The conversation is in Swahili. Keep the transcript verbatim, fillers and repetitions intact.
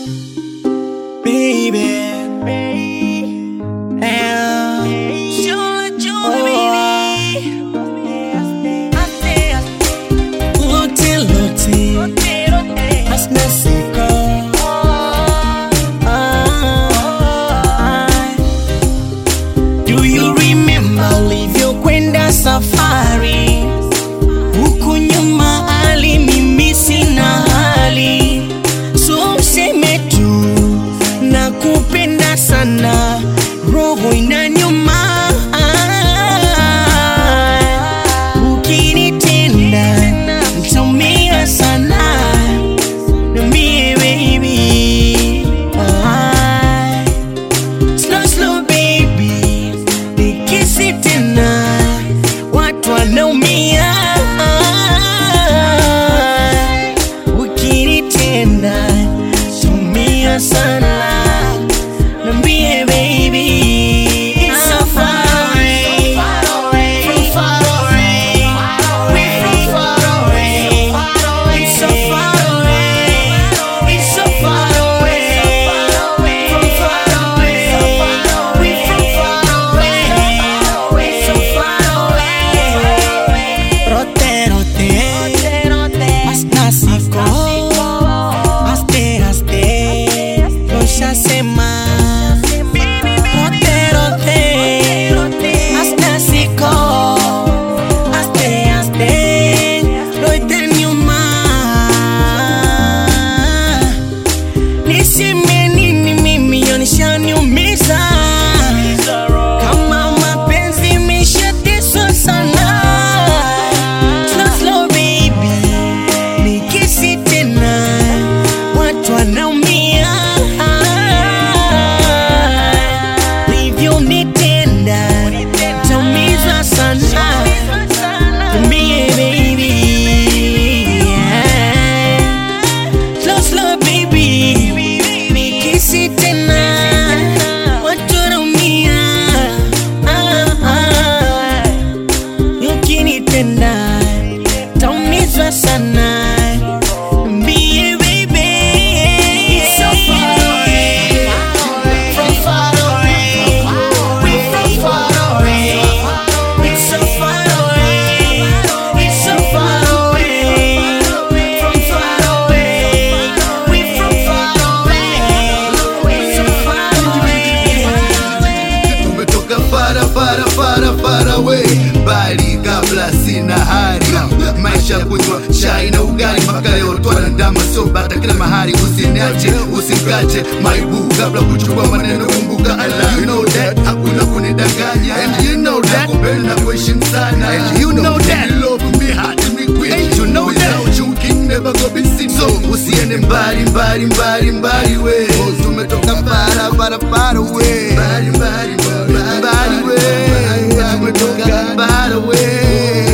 baby. Yeah. Sure, sure, baby. Lote, lote, hasna siko. Do you remember ulivyokwenda safari? Huku nyuma ali mimi sina hali. So useme tu nakupenda sana, roho inaniuma. Ukinitenda nitaumia sana, niambie baby. Slow slow baby, nikisi tena watu wanaumia. Ukinitenda nitaumia sana, niambie baby. It's so far away, from far away, we're from far away. It's so far away, it's so far away, from far away, we're from far away. It's so far away. Rote, rote, hasta siko, haste, haste, tosha sema. Niseme nini mimi yanishaniumiza, kama mapenzi imeshateswa sana. Slow slow baby, nikisi tena watu wanaumia. Ulivyonitenda nitaumizwa sana, niambie baby. Slow slow baby, nikisi tena watu wanaumia. Ukinitenda nitaumizwa sana, niambie baby. It's so far away, from far away, we're from far away. It's so far away, it's so far away, from far away, we're from far away. It's so far away. Tumetoka fara fara fara fara away, bali kabla sina hari. Maisha kunywa chai na ugali mpaka leo twana ndama so bata kila mahali. Usiniache usikache maibu kabla kuchukua maneno, kumbuka Allah. You know that hakuna kunidanganya, and you know that nakupenda kuishi sana, and you know that you love me hard and me quit. And you know that without you can never go be seen. So usiende mbali mbali mbali mbali we, tumetoka fara fara fara away, mbali mbali mbali we, tumetoka mbali we.